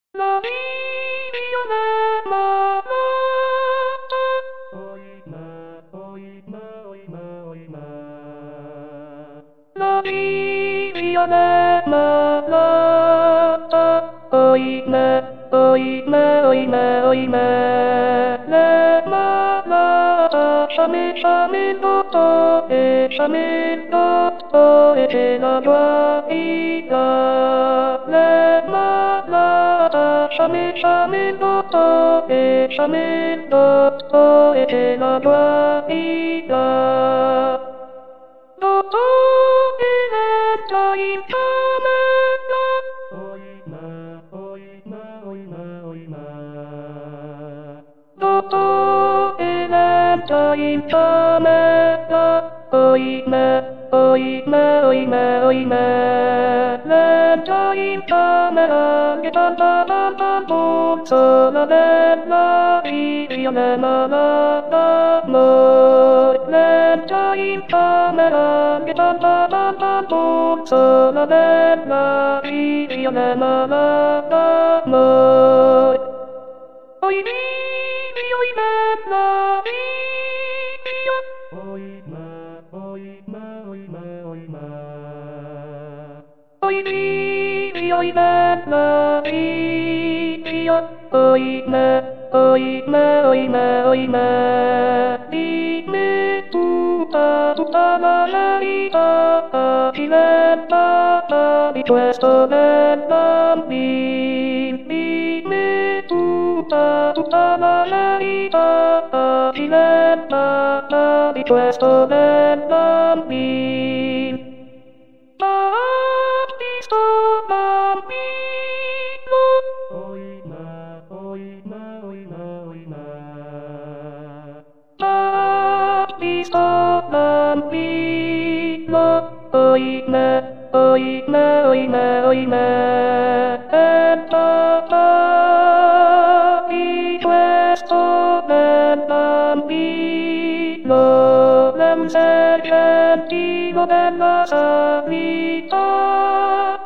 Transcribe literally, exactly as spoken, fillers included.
La violema oima, oima, oima, oima. La violema oima, oima, oima, oima. Lema la shame, shame, do, do, e, shame, do, do, e, la guaida. Lema Shame, shame, do, do, e, shame, do, do, e, la guaida. Do, do, e, lenta, in, shame, do. Oima, oima, oima, oima. Do, do, e, lenta, in, shame, do. Oima, oima, oima, oima. Lenta, in, shame, do, do, do. Sola bella violema la la mo lenta in camera che tanta tanta tu sola bella violema la la mo oi vi oi bella vio oi ma oi ma oi ma oi ma oi vi oi bella vio oima, oima, oima, oima. Dimmi tutta, tutta la verità, diletta di questo bel bambino. Dimmi tutta, tutta la verità, diletta di questo bel bambino. Ma di sto bambino, oima, oima, oima, oima. Ma di sto bambino, oima, oima, oima, oima. E papà di questo bel bambino, l'em sergentino della sanità.